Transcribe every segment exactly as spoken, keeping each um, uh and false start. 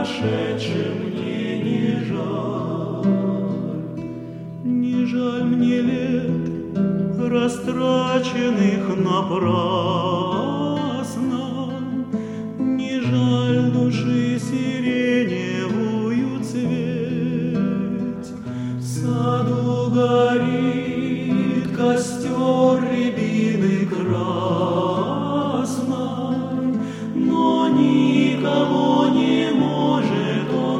прошедшем мне не жаль. Не жаль мне лет, растраченных напрасно, не жаль души сиреневую цветь. В саду горит костер рябины красной, но никого не может он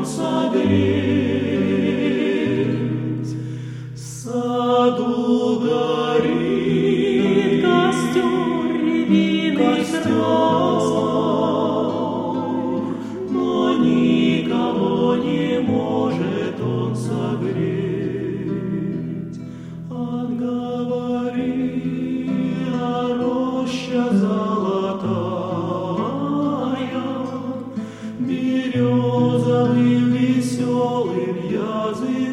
согреть. В саду горит костер рябины красной, но никого не может он согреть. Отговори, а роща золотая, березовым веселым языком